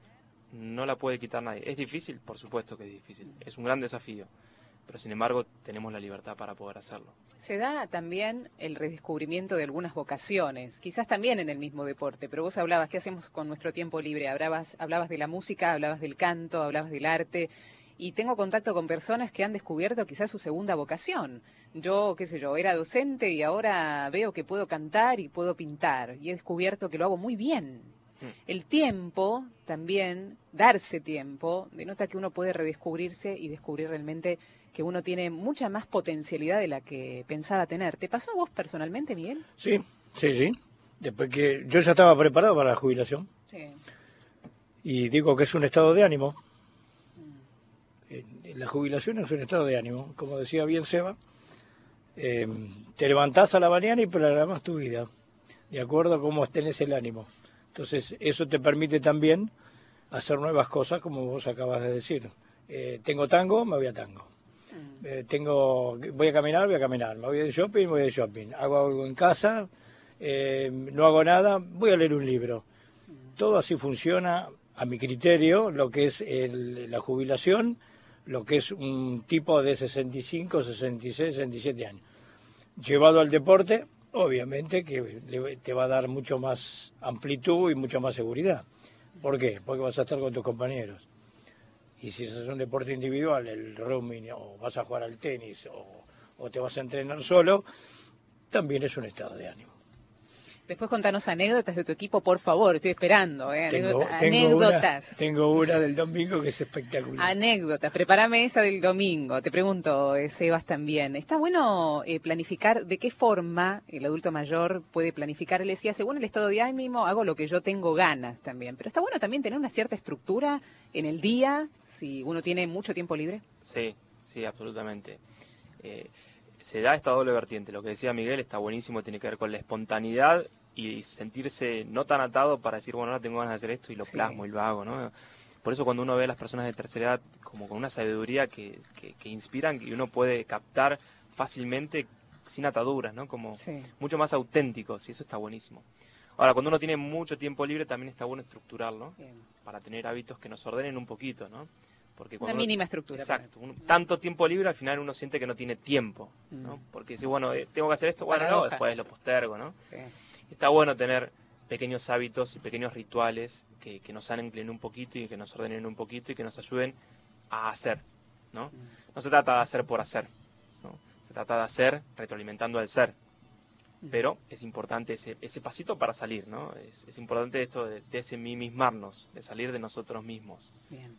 no la puede quitar nadie. ¿Es difícil? Por supuesto que es difícil. Es un gran desafío. Pero sin embargo, tenemos la libertad para poder hacerlo. Se da también el redescubrimiento de algunas vocaciones, quizás también en el mismo deporte, pero vos hablabas, ¿qué hacemos con nuestro tiempo libre? Hablabas, hablabas de la música, hablabas del canto, hablabas del arte, y tengo contacto con personas que han descubierto quizás su segunda vocación. Yo, qué sé yo, era docente y ahora veo que puedo cantar y puedo pintar, y he descubierto que lo hago muy bien. El tiempo, también, darse tiempo, denota que uno puede redescubrirse y descubrir realmente que uno tiene mucha más potencialidad de la que pensaba tener. ¿Te pasó a vos personalmente, Miguel? Sí, sí, sí. Después que yo ya estaba preparado para la jubilación. Sí. Y digo que es un estado de ánimo. Eh, La jubilación es un estado de ánimo. Como decía bien Seba, eh, te levantás a la mañana y programás tu vida, de acuerdo a cómo tenés el ánimo. Entonces, eso te permite también hacer nuevas cosas, como vos acabas de decir. Eh, tengo tango, me voy a tango. Eh, tengo, voy a caminar, voy a caminar. Me voy de shopping, voy de shopping. Hago algo en casa, eh, no hago nada, voy a leer un libro. Todo así funciona, a mi criterio, lo que es el, la jubilación, lo que es un tipo de sesenta y cinco, sesenta y seis, sesenta y siete años. Llevado al deporte, Obviamente que le- te va a dar mucho más amplitud y mucha más seguridad. ¿Por qué? Porque vas a estar con tus compañeros. Y si es un deporte individual, el rugby, o vas a jugar al tenis, o, o te vas a entrenar solo, también es un estado de ánimo. Después contanos anécdotas de tu equipo, por favor. Estoy esperando, ¿eh? Tengo, Anécdota- tengo anécdotas. Una, tengo una del domingo que es espectacular. Anécdotas, prepárame esa del domingo. Te pregunto, eh, Sebas, también. ¿Está bueno eh, planificar de qué forma el adulto mayor puede planificar? Él decía, según el estado de ánimo, hago lo que yo tengo ganas también. Pero está bueno también tener una cierta estructura en el día, si uno tiene mucho tiempo libre. Sí, sí, absolutamente. Eh, se da esta doble vertiente. Lo que decía Miguel está buenísimo, tiene que ver con la espontaneidad y sentirse no tan atado para decir, bueno, ahora tengo ganas de hacer esto y lo Sí. plasmo y lo hago, ¿no? Por eso cuando uno ve a las personas de tercera edad como con una sabiduría que, que, que inspiran, que uno puede captar fácilmente sin ataduras, ¿no? Como Sí. mucho más auténticos, y eso está buenísimo. Ahora, cuando uno tiene mucho tiempo libre, también está bueno estructurarlo Bien. para tener hábitos que nos ordenen un poquito, ¿no? Porque Una cuando uno- mínima estructura. Exacto. Un- tanto tiempo libre, al final uno siente que no tiene tiempo, ¿no? Mm. Porque si, bueno, eh, tengo que hacer esto, bueno, no, Paradoja. después lo postergo, ¿no? Sí. Está bueno tener pequeños hábitos y pequeños rituales que, que nos anclen un poquito y que nos ordenen un poquito y que nos ayuden a hacer, ¿no? No se trata de hacer por hacer, ¿no? Se trata de hacer retroalimentando al ser. Pero es importante ese, ese pasito para salir, ¿no? Es, es importante esto de desensimismarnos, de salir de nosotros mismos. Bien.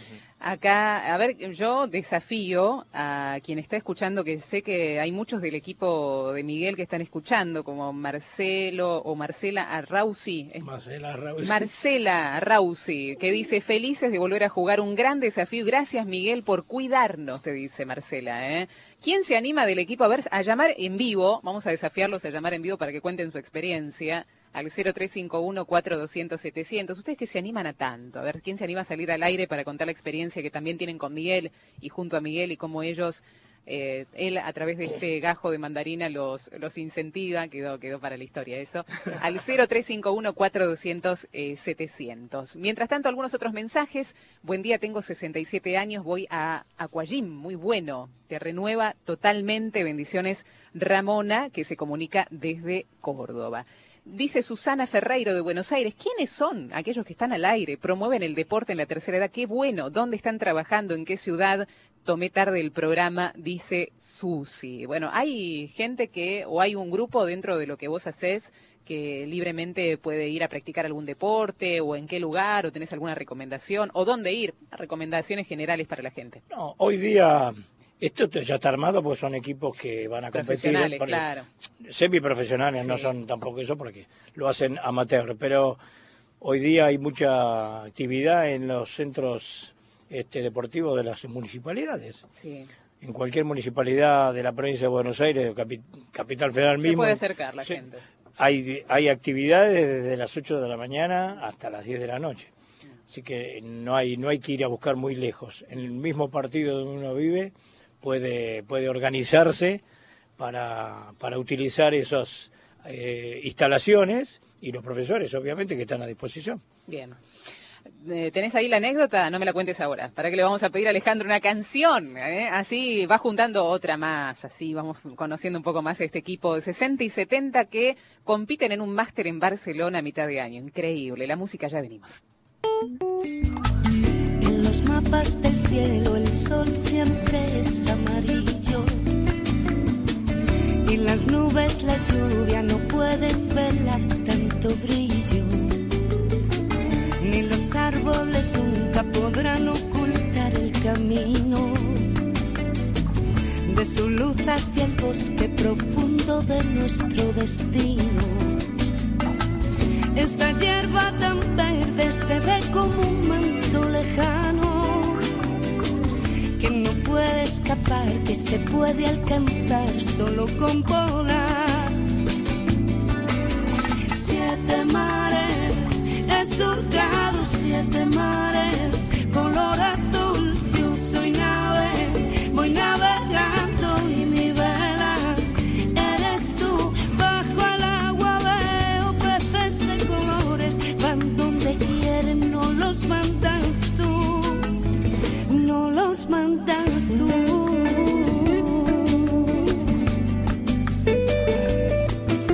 Acá, a ver, yo desafío a quien está escuchando, que sé que hay muchos del equipo de Miguel que están escuchando, como Marcelo o Marcela Arrauzi. Es Marcela Raúl. Marcela Arrauzi, que dice, felices de volver a jugar, un gran desafío. Gracias, Miguel, por cuidarnos, te dice Marcela, ¿eh? ¿Quién se anima del equipo a ver, a llamar en vivo? Vamos a desafiarlos a llamar en vivo para que cuenten su experiencia al cero tres cinco uno, cuatro dos cero cero, setecientos. Ustedes que se animan a tanto, a ver, ¿quién se anima a salir al aire para contar la experiencia que también tienen con Miguel y junto a Miguel y cómo ellos, eh, él a través de este gajo de mandarina los, los incentiva? Quedó, quedó para la historia eso. Al cero tres cinco uno, cuatro dos cero cero, setecientos. Mientras tanto, algunos otros mensajes. Buen día, tengo sesenta y siete años, voy a Aquagym, muy bueno. Te renueva totalmente. Bendiciones, Ramona, que se comunica desde Córdoba. Dice Susana Ferreiro de Buenos Aires, ¿quiénes son aquellos que están al aire, promueven el deporte en la tercera edad? Qué bueno, ¿dónde están trabajando? ¿En qué ciudad? Tomé tarde el programa, dice Susi. Bueno, hay gente que, o hay un grupo dentro de lo que vos hacés que libremente puede ir a practicar algún deporte, o en qué lugar, o tenés alguna recomendación, o dónde ir, recomendaciones generales para la gente. No, hoy día esto ya está armado porque son equipos que van a competir. Profesionales, porque claro. Semiprofesionales, Sí. no son tampoco eso porque lo hacen amateur, pero hoy día hay mucha actividad en los centros este, deportivos de las municipalidades. Sí. En cualquier municipalidad de la provincia de Buenos Aires, capi- capital federal Se mismo. puede acercar la se- gente. Hay, hay actividades desde las ocho de la mañana hasta las diez de la noche. Así que no hay, no hay que ir a buscar muy lejos. En el mismo partido donde uno vive puede, puede organizarse para, para utilizar esas eh, instalaciones y los profesores, obviamente, que están a disposición. Bien. Eh, ¿Tenés ahí la anécdota? No me la cuentes ahora. ¿Para que le vamos a pedir a Alejandro una canción? ¿eh? Así va juntando otra más. Así vamos conociendo un poco más a este equipo de sesenta y setenta que compiten en un máster en Barcelona a mitad de año. Increíble. La música, ya venimos. En los mapas del cielo el sol siempre es amarillo y las nubes, la lluvia no pueden velar tanto brillo, ni los árboles nunca podrán ocultar el camino de su luz hacia el bosque profundo de nuestro destino. Esa hierba tan verde se ve como un manto lejano que no puede escapar, que se puede alcanzar solo con volar. Siete mares he surcado, siete mares color azul. Yo soy nave, voy navegando y mi vela eres tú. Bajo el agua veo peces de colores, van donde quieren, no los mandas tú, no los mandas tú.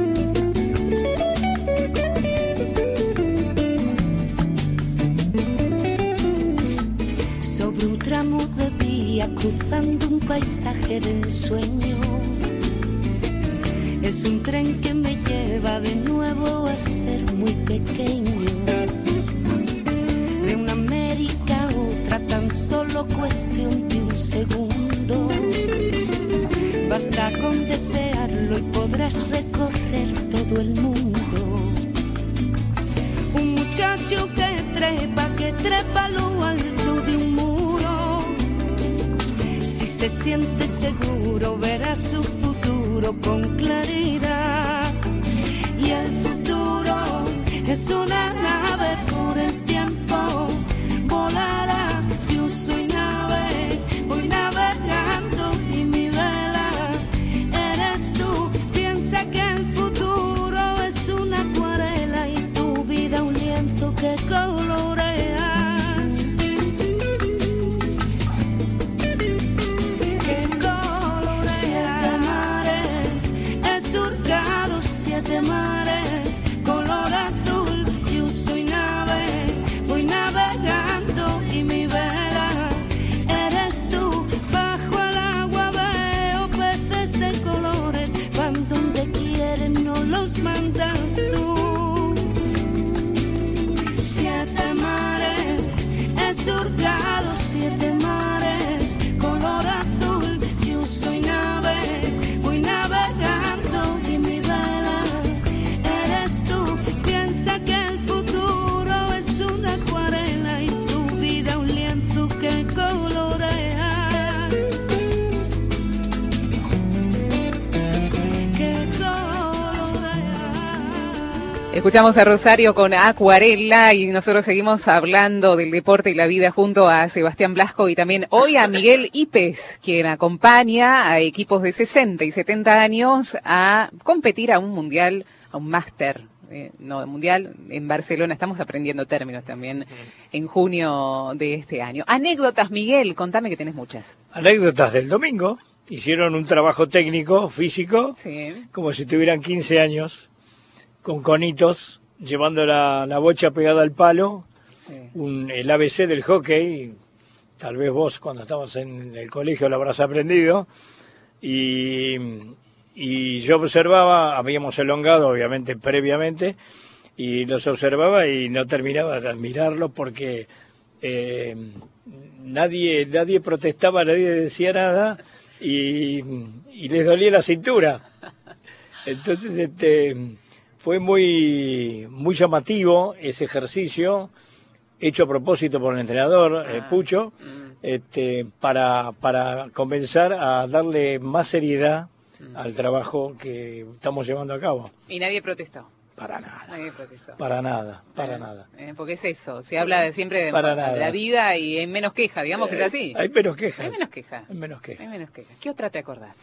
paisaje de ensueño. Es un tren que me lleva de nuevo a ser muy pequeño. De una América a otra tan solo cuestión de un segundo. Basta con desearlo y podrás recorrer todo el mundo. Un muchacho que trepa, que trepa a lo alto de un muro. Si se siente seguro, verá su futuro con claridad. Y el futuro es una nave por el tiempo, volará. Yo soy nave, voy navegando y mi vela eres tú. Piensa que el futuro es una acuarela y tu vida un lienzo que colorea. Que colorea. Siete mares he surcado, siete mares color azul. Yo soy nave, voy navegando y mi vela eres tú. Bajo el agua veo peces de colores, van donde quieren, no los mandas tú. Siete mares he surcado, siete mares color azul. Yo soy nave, voy navegando y mi vela eres tú. Piensa que el futuro es una acuarela y tu vida un lienzo que colorea. Que colorea. Escuchamos a Rosario con Acuarela y nosotros seguimos hablando del deporte y la vida junto a Sebastián Blasco y también hoy a Miguel Ypes, quien acompaña a equipos de sesenta y setenta años a competir a un mundial, a un máster, eh, no, mundial en Barcelona. Estamos aprendiendo términos también en junio de este año. Anécdotas, Miguel, contame que tenés muchas. Anécdotas del domingo. Hicieron un trabajo técnico, físico, Sí. como si tuvieran quince años, con conitos, llevando la, la bocha pegada al palo, Sí. un, el A B C del hockey, tal vez vos cuando estabas en el colegio lo habrás aprendido, y, y yo observaba, habíamos elongado obviamente previamente, y los observaba y no terminaba de admirarlo porque eh, nadie, nadie protestaba, nadie decía nada, y, y les dolía la cintura. Entonces este fue muy muy llamativo ese ejercicio hecho a propósito por el entrenador, eh, Pucho, este para para comenzar a darle más seriedad al trabajo que estamos llevando a cabo. Y nadie protestó. Para nada. Nadie protestó. Para nada, para Eh, nada. eh, porque es eso, se habla de, siempre de, Para de nada. la vida y hay menos queja, digamos que es así. Hay menos quejas. Hay menos queja. Hay menos quejas. Hay menos queja. ¿Qué otra te acordás?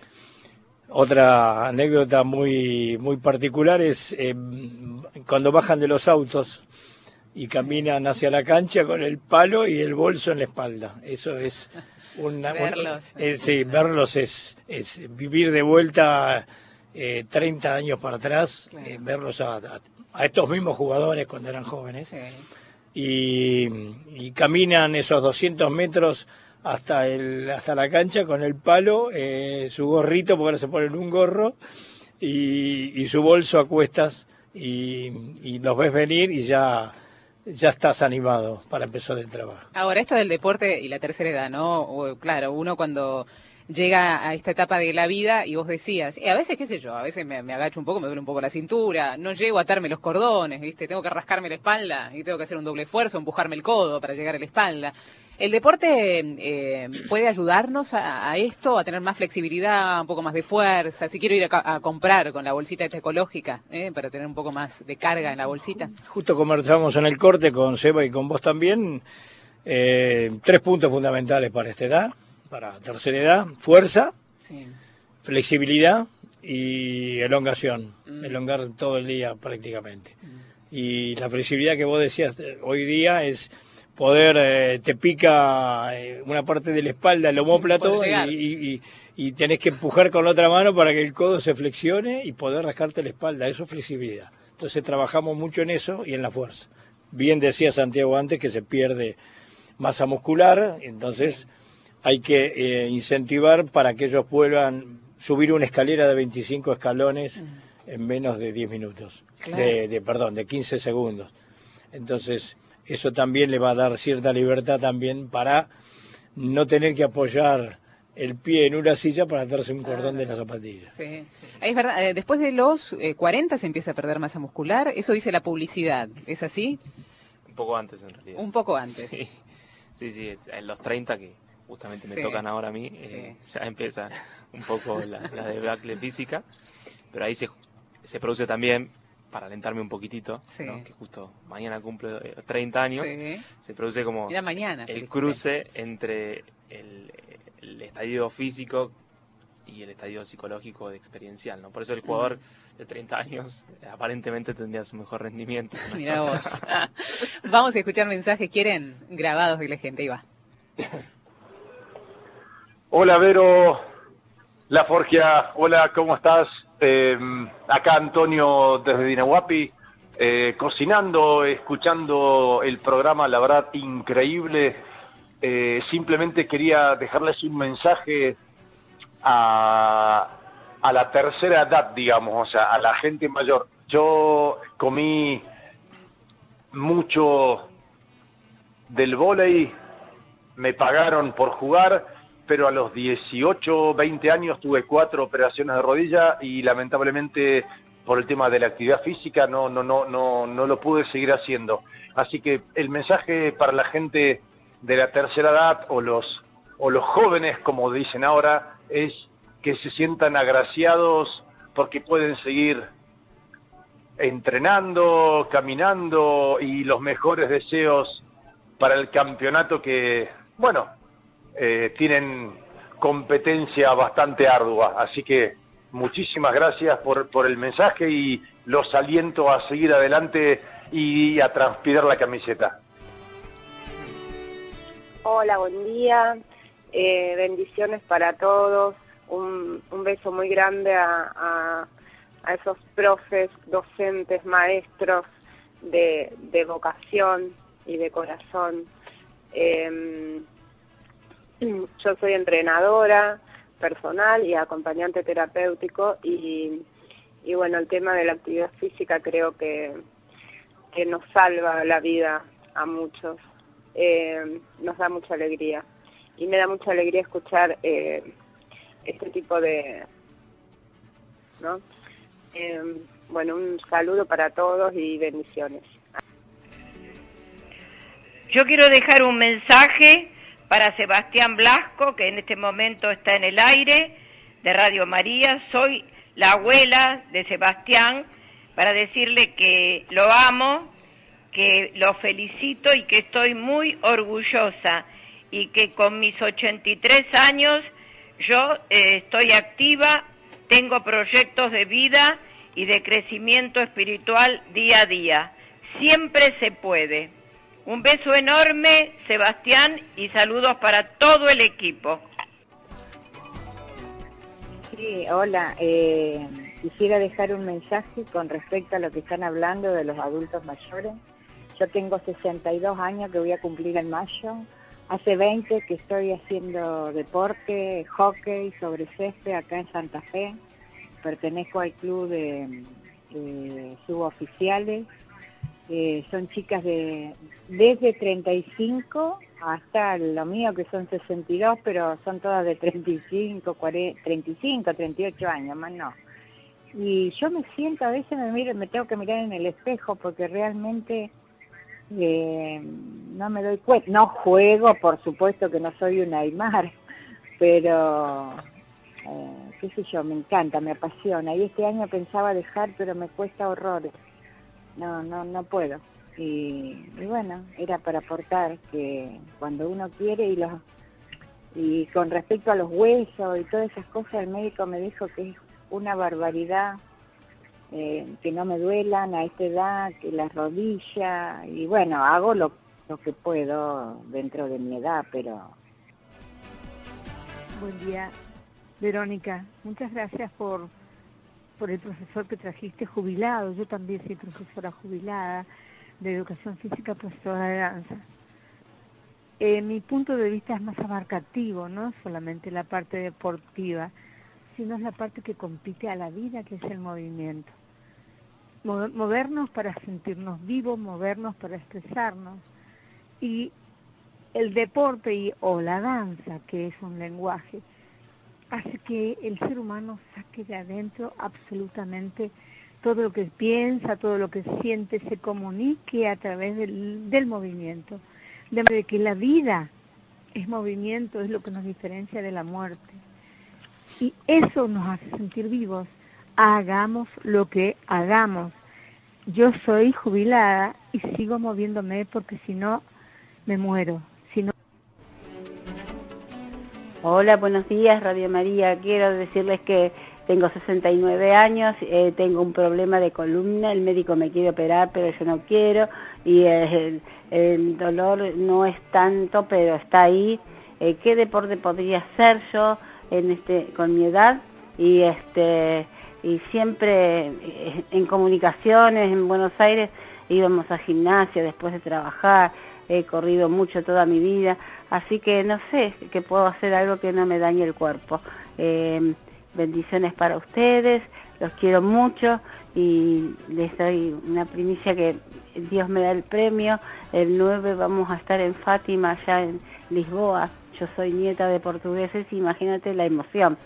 Otra anécdota muy muy particular es eh, cuando bajan de los autos y caminan hacia la cancha con el palo y el bolso en la espalda. Eso es una... Verlos. un- eh, sí, verlos es, es vivir de vuelta eh, treinta años para atrás, Claro. eh, verlos a, a- a estos mismos jugadores cuando eran jóvenes. Sí. y, y caminan esos doscientos metros hasta el hasta la cancha con el palo, eh, su gorrito, porque ahora se ponen un gorro, y, y su bolso a cuestas, y, y los ves venir y ya, ya estás animado para empezar el trabajo. Ahora, esto del deporte y la tercera edad, ¿no? O, claro, uno cuando llega a esta etapa de la vida y vos decías, y a veces, qué sé yo, a veces me, me agacho un poco, me duele un poco la cintura, no llego a atarme los cordones, ¿viste? Tengo que rascarme la espalda y tengo que hacer un doble esfuerzo, empujarme el codo para llegar a la espalda. ¿El deporte eh, puede ayudarnos a, a esto, a tener más flexibilidad, un poco más de fuerza? Si quiero ir a, ca- a comprar con la bolsita esta ecológica, ¿eh? Para tener un poco más de carga en la bolsita. Justo conversamos en el corte con Seba y con vos también, eh, tres puntos fundamentales para esta edad, para tercera edad: fuerza, Sí. flexibilidad y elongación, mm. elongar todo el día prácticamente. Mm. Y la flexibilidad que vos decías eh, hoy día es poder, eh, te pica eh, una parte de la espalda, el omóplato, y, y, y, y tenés que empujar con la otra mano para que el codo se flexione y poder rascarte la espalda. Eso es flexibilidad. Entonces trabajamos mucho en eso y en la fuerza. Bien decía Santiago antes que se pierde masa muscular, entonces hay que eh, incentivar para que ellos puedan subir una escalera de veinticinco escalones en menos de diez minutos, claro. de, de perdón, de quince segundos. Entonces, eso también le va a dar cierta libertad también para no tener que apoyar el pie en una silla para atarse un cordón ah, de la zapatilla. Sí. Es verdad, eh, después de los eh, cuarenta se empieza a perder masa muscular, eso dice la publicidad, ¿es así? Un poco antes en realidad. Un poco antes. Sí, sí, sí, en los treinta que justamente me sí. tocan ahora a mí, eh, sí. ya empieza un poco la, la debacle física, pero ahí se, se produce también, para alentarme un poquitito, sí. ¿no? que justo mañana cumple treinta años, sí. se produce como Mira, mañana, el cruce entre el, el estadio físico y el estadio psicológico de experiencial, ¿no? Por eso el jugador mm. de treinta años eh, aparentemente tendría su mejor rendimiento, ¿no? Mirá vos. Vamos a escuchar mensajes, ¿quieren? Grabados de la gente, ahí va. Hola Vero, La Forgia, hola, ¿cómo estás? Eh, acá Antonio desde Dinahuapi, eh, cocinando, escuchando el programa, la verdad, increíble. Eh, simplemente quería dejarles un mensaje a, a la tercera edad, digamos, o sea, a la gente mayor. Yo comí mucho del vóley, me pagaron por jugar, pero a los dieciocho, veinte años tuve cuatro operaciones de rodilla y lamentablemente por el tema de la actividad física no no no no no lo pude seguir haciendo. Así que el mensaje para la gente de la tercera edad o los o los jóvenes, como dicen ahora, es que se sientan agraciados porque pueden seguir entrenando, caminando, y los mejores deseos para el campeonato que, bueno, Eh, tienen competencia bastante ardua, así que muchísimas gracias por, por el mensaje y los aliento a seguir adelante y a transpirar la camiseta. Hola, buen día, eh, bendiciones para todos, un, un beso muy grande a, a, a esos profes, docentes, maestros de, de vocación y de corazón. Eh, Yo soy entrenadora personal y acompañante terapéutico y, y bueno, el tema de la actividad física creo que, que nos salva la vida a muchos, eh, nos da mucha alegría y me da mucha alegría escuchar eh, este tipo de, ¿no? Eh, bueno, un saludo para todos y bendiciones. Yo quiero dejar un mensaje para Sebastián Blasco, que en este momento está en el aire de Radio María. Soy la abuela de Sebastián, para decirle que lo amo, que lo felicito y que estoy muy orgullosa y que con mis ochenta y tres años yo eh, estoy activa, tengo proyectos de vida y de crecimiento espiritual día a día. Siempre se puede. Un beso enorme, Sebastián, y saludos para todo el equipo. Sí, hola. Eh, quisiera dejar un mensaje con respecto a lo que están hablando de los adultos mayores. Yo tengo sesenta y dos años que voy a cumplir en mayo. Hace veinte que estoy haciendo deporte, hockey sobre césped acá en Santa Fe. Pertenezco al club de, de suboficiales. Eh, son chicas de desde treinta y cinco hasta lo mío, que son sesenta y dos, pero son todas de treinta y cinco, cuarenta, treinta y cinco, treinta y ocho años, más no. Y yo me siento, a veces me miro, me tengo que mirar en el espejo porque realmente eh, no me doy cuenta. No juego, por supuesto que no soy una Aymar, pero eh, qué sé yo, me encanta, me apasiona. Y este año pensaba dejar, pero me cuesta horrores. No, no, no puedo. Y, y bueno, era para aportar que cuando uno quiere y los y con respecto a los huesos y todas esas cosas, el médico me dijo que es una barbaridad eh, que no me duelan a esta edad, que las rodillas, y bueno, hago lo, lo que puedo dentro de mi edad, pero... Buen día, Verónica. Muchas gracias por... por el profesor que trajiste jubilado. Yo también soy profesora jubilada de educación física, profesora de danza. eh, mi punto de vista es más abarcativo, no solamente la parte deportiva, sino es la parte que compite a la vida, que es el movimiento. Mo- movernos para sentirnos vivos, movernos para expresarnos. Y el deporte y, o la danza, que es un lenguaje, hace que el ser humano saque de adentro absolutamente todo lo que piensa, todo lo que siente, se comunique a través del, del movimiento. De manera que la vida es movimiento, es lo que nos diferencia de la muerte. Y eso nos hace sentir vivos. Hagamos lo que hagamos. Yo soy jubilada y sigo moviéndome porque si no, me muero. Si no... Hola, buenos días, Radio María. Quiero decirles que tengo sesenta y nueve años, eh, tengo un problema de columna, el médico me quiere operar, pero yo no quiero, y eh, el, el dolor no es tanto, pero está ahí. Eh, ¿Qué deporte podría hacer yo en este con mi edad? Y este y siempre eh, en comunicaciones en Buenos Aires íbamos a gimnasia después de trabajar, he corrido mucho toda mi vida, así que no sé, que puedo hacer algo que no me dañe el cuerpo. Eh, bendiciones para ustedes, los quiero mucho y les doy una primicia que Dios me da el premio. El nueve vamos a estar en Fátima, allá en Lisboa. Yo soy nieta de portugueses, imagínate la emoción.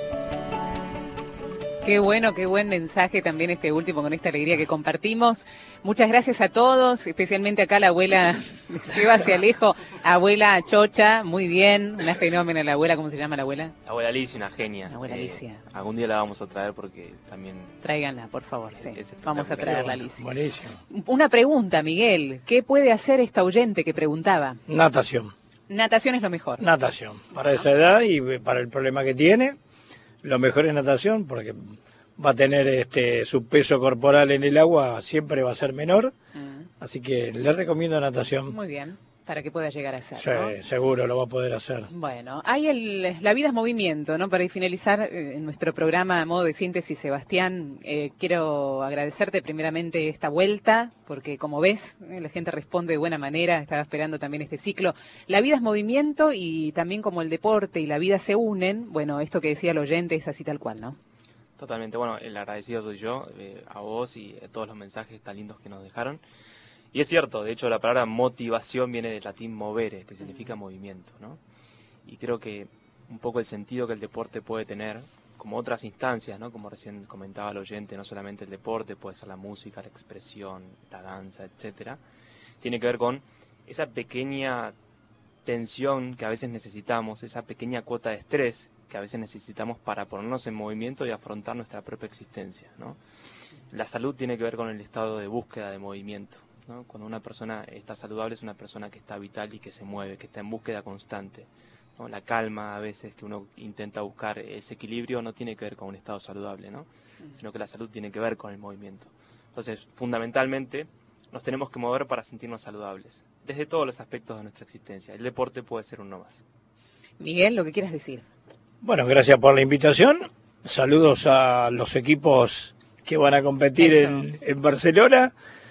Qué bueno, qué buen mensaje también este último con esta alegría que compartimos. Muchas gracias a todos, especialmente acá la abuela Sebas y Alejo, abuela Chocha, muy bien, una fenómena la abuela, ¿cómo se llama la abuela? La abuela Alicia, una genia. La abuela Alicia. Eh, algún día la vamos a traer porque también... Tráiganla, por favor, sí. Vamos a traerla, Alicia. Buenísimo. Una pregunta, Miguel, ¿qué puede hacer esta oyente que preguntaba? Natación. Natación es lo mejor. Natación. Para esa edad y para el problema que tiene, lo mejor es natación porque va a tener este su peso corporal en el agua, siempre va a ser menor. Mm. Así que le recomiendo natación. Muy bien, para que pueda llegar a ser, sí, ¿no? Seguro lo va a poder hacer. Bueno, hay el, la vida es movimiento, ¿no? Para ir finalizar eh, nuestro programa a modo de síntesis, Sebastián, eh, quiero agradecerte primeramente esta vuelta, porque como ves, eh, la gente responde de buena manera, estaba esperando también este ciclo. La vida es movimiento y también como el deporte y la vida se unen, bueno, esto que decía el oyente es así tal cual, ¿no? Totalmente, bueno, el agradecido soy yo, eh, a vos y a todos los mensajes tan lindos que nos dejaron. Y es cierto, de hecho la palabra motivación viene del latín movere, que significa movimiento, ¿no? Y creo que un poco el sentido que el deporte puede tener, como otras instancias, ¿no? Como recién comentaba el oyente, no solamente el deporte, puede ser la música, la expresión, la danza, etcétera, tiene que ver con esa pequeña tensión que a veces necesitamos, esa pequeña cuota de estrés que a veces necesitamos para ponernos en movimiento y afrontar nuestra propia existencia, ¿no? La salud tiene que ver con el estado de búsqueda de movimiento, ¿no? Cuando una persona está saludable es una persona que está vital y que se mueve, que está en búsqueda constante, ¿no? La calma a veces que uno intenta buscar ese equilibrio no tiene que ver con un estado saludable, ¿no? Sino que la salud tiene que ver con el movimiento. Entonces, fundamentalmente, nos tenemos que mover para sentirnos saludables, desde todos los aspectos de nuestra existencia. El deporte puede ser uno más. Miguel, lo que quieras decir. Bueno, gracias por la invitación. Saludos a los equipos que van a competir en, en Barcelona.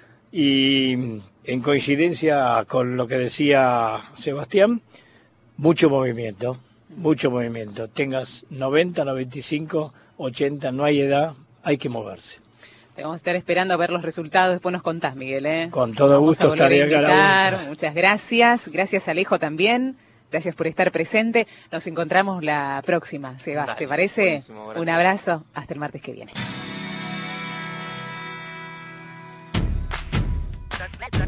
Y en coincidencia con lo que decía Sebastián, mucho movimiento, mucho movimiento. Tengas noventa, noventa y cinco, ochenta, no hay edad, hay que moverse. Te vamos a estar esperando a ver los resultados, después nos contás, Miguel, ¿eh? Con todo gusto estaré acá a la vuelta. Muchas gracias, gracias Alejo también, gracias por estar presente. Nos encontramos la próxima, Seba, ¿te parece? Un abrazo, hasta el martes que viene.